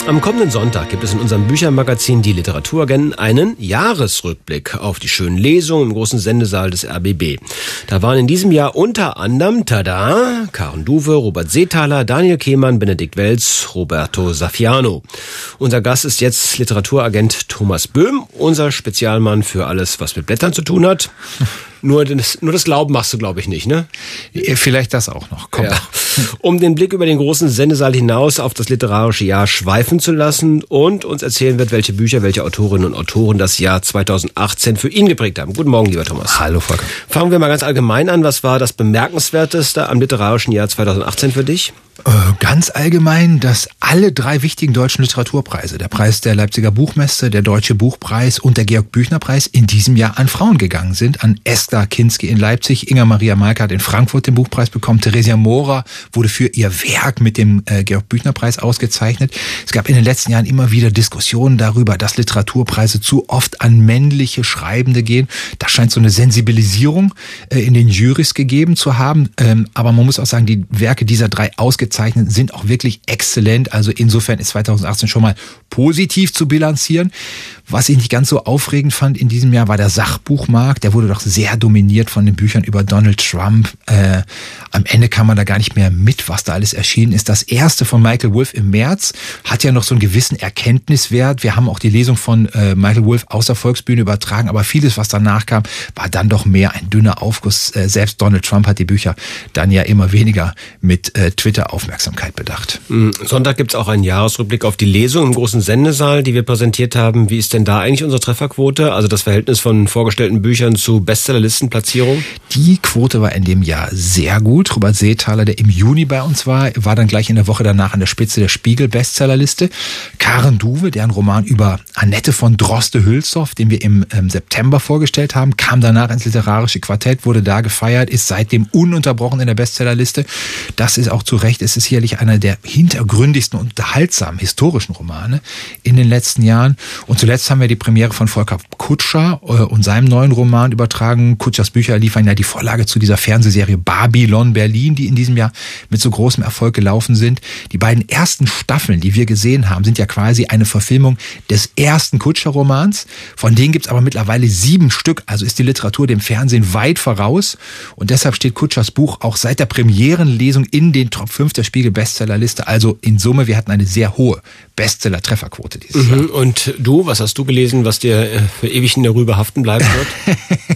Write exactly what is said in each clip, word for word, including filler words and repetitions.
Am kommenden Sonntag gibt es in unserem Büchermagazin Die Literaturagenten einen Jahresrückblick auf die schönen Lesungen im großen Sendesaal des R B B. Da waren in diesem Jahr unter anderem, tada, Karen Duwe, Robert Seethaler, Daniel Kehlmann, Benedikt Welz, Roberto Saffiano. Unser Gast ist jetzt Literaturagent Thomas Böhm, unser Spezialmann für alles, was mit Blättern zu tun hat. Nur das, nur das Glauben machst du, glaube ich, nicht, ne? Vielleicht das auch noch. Komm. Ja. Um den Blick über den großen Sendesaal hinaus auf das literarische Jahr schweifen zu lassen und uns erzählen wird, welche Bücher, welche Autorinnen und Autoren das Jahr zweitausendachtzehn für ihn geprägt haben. Guten Morgen, lieber Thomas. Hallo, Volker. Fangen wir mal ganz allgemein an. Was war das Bemerkenswerteste am literarischen Jahr zweitausendachtzehn für dich? Ganz allgemein, dass alle drei wichtigen deutschen Literaturpreise, der Preis der Leipziger Buchmesse, der Deutsche Buchpreis und der Georg-Büchner-Preis in diesem Jahr an Frauen gegangen sind. An Esther Kinski in Leipzig, Inga-Maria Malka hat in Frankfurt den Buchpreis bekommen, Theresia Mora wurde für ihr Werk mit dem äh, Georg-Büchner-Preis ausgezeichnet. Es gab in den letzten Jahren immer wieder Diskussionen darüber, dass Literaturpreise zu oft an männliche Schreibende gehen. Da scheint so eine Sensibilisierung äh, in den Jurys gegeben zu haben. Ähm, aber man muss auch sagen, die Werke dieser drei ausgezeichnet sind auch wirklich exzellent. Also insofern ist zweitausendachtzehn schon mal positiv zu bilanzieren. Was ich nicht ganz so aufregend fand in diesem Jahr war der Sachbuchmarkt. Der wurde doch sehr dominiert von den Büchern über Donald Trump. Äh, am Ende kam man da gar nicht mehr mit, was da alles erschienen ist. Das erste von Michael Wolff im März hat ja noch so einen gewissen Erkenntniswert. Wir haben auch die Lesung von äh, Michael Wolff aus der Volksbühne übertragen, aber vieles, was danach kam, war dann doch mehr ein dünner Aufguss. Äh, selbst Donald Trump hat die Bücher dann ja immer weniger mit äh, Twitter Aufmerksamkeit bedacht. Sonntag gibt es auch einen Jahresrückblick auf die Lesung im großen Sendesaal, die wir präsentiert haben. Wie ist denn da eigentlich unsere Trefferquote? Also das Verhältnis von vorgestellten Büchern zu Bestsellerlistenplatzierung? Die Quote war in dem Jahr sehr gut. Robert Seethaler, der im Juni bei uns war, war dann gleich in der Woche danach an der Spitze der Spiegel-Bestsellerliste. Karen Duwe, deren Roman über Annette von Droste-Hülshoff, den wir im ähm, September vorgestellt haben, kam danach ins literarische Quartett, wurde da gefeiert, ist seitdem ununterbrochen in der Bestsellerliste. Das ist auch zu Recht, es ist sicherlich einer der hintergründigsten und unterhaltsamen historischen Romane in den letzten Jahren. Und zuletzt haben wir die Premiere von Volker Kutscher äh, und seinem neuen Roman übertragen. Kutschers Bücher liefern ja die Vorlage zu dieser Fernsehserie Babylon Berlin, die in diesem Jahr mit so großem Erfolg gelaufen sind. Die beiden ersten Staffeln, die wir gesehen haben, sind ja quasi eine Verfilmung des ersten Kutscher-Romans. Von denen gibt es aber mittlerweile sieben Stück, also ist die Literatur dem Fernsehen weit voraus. Und deshalb steht Kutschers Buch auch seit der Premierenlesung in den Top fünf der Spiegel-Bestsellerliste. Also in Summe, wir hatten eine sehr hohe Bestseller-Trefferquote dieses mhm. Jahr. Und du, was hast du gelesen, was dir für ewig in der Rübe haften bleiben wird?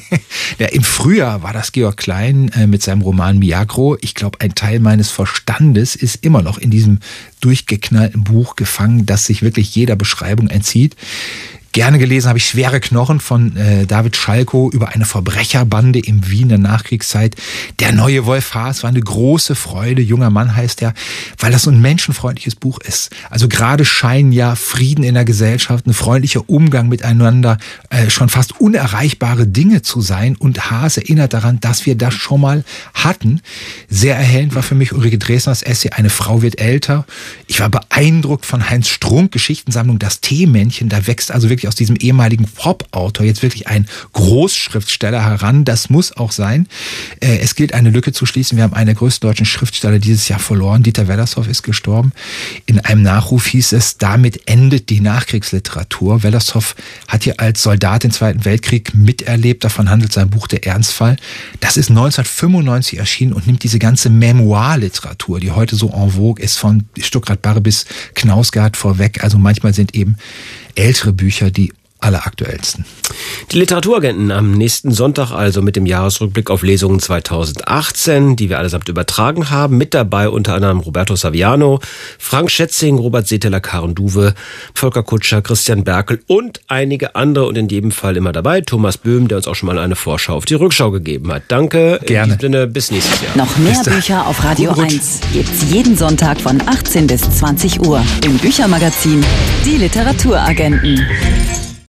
Ja, im Frühjahr war das Georg Klein äh, mit seinem Roman Miagro. Ich glaube, ein Teil meines Verstandes ist immer noch in diesem durchgeknallten Buch gefangen, das sich wirklich jeder Beschreibung entzieht. Gerne gelesen habe ich Schwere Knochen von äh, David Schalkow über eine Verbrecherbande im Wien der Nachkriegszeit. Der neue Wolf Haas war eine große Freude. Junger Mann heißt er, weil das so ein menschenfreundliches Buch ist. Also gerade scheinen ja Frieden in der Gesellschaft, ein freundlicher Umgang miteinander, äh, schon fast unerreichbare Dinge zu sein. Und Haas erinnert daran, dass wir das schon mal hatten. Sehr erhellend war für mich Ulrike Dresners Essay Eine Frau wird älter. Ich war beeindruckt von Heinz Strunk, Geschichtensammlung Das Teemännchen. Da wächst also wirklich aus diesem ehemaligen Pop-Autor jetzt wirklich ein Großschriftsteller heran. Das muss auch sein. Es gilt, eine Lücke zu schließen. Wir haben einen der größten deutschen Schriftsteller dieses Jahr verloren. Dieter Wellershoff ist gestorben. In einem Nachruf hieß es, damit endet die Nachkriegsliteratur. Wellershoff hat hier als Soldat den Zweiten Weltkrieg miterlebt. Davon handelt sein Buch Der Ernstfall. Das ist neunzehnhundertfünfundneunzig erschienen und nimmt diese ganze Memoirliteratur, die heute so en vogue ist, von Stuckrad-Barre bis Knausgard vorweg. Also manchmal sind eben ältere Bücher die alleraktuellsten. Die Literaturagenten am nächsten Sonntag also mit dem Jahresrückblick auf Lesungen zweitausendachtzehn, die wir allesamt übertragen haben. Mit dabei unter anderem Roberto Saviano, Frank Schätzing, Robert Seethaler, Karen Duwe, Volker Kutscher, Christian Berkel und einige andere und in jedem Fall immer dabei Thomas Böhm, der uns auch schon mal eine Vorschau auf die Rückschau gegeben hat. Danke. Gerne. In diesem Sinne, bis nächstes Jahr. Noch mehr Bücher auf Radio eins gibt's jeden Sonntag von achtzehn bis zwanzig Uhr im Büchermagazin Die Literaturagenten.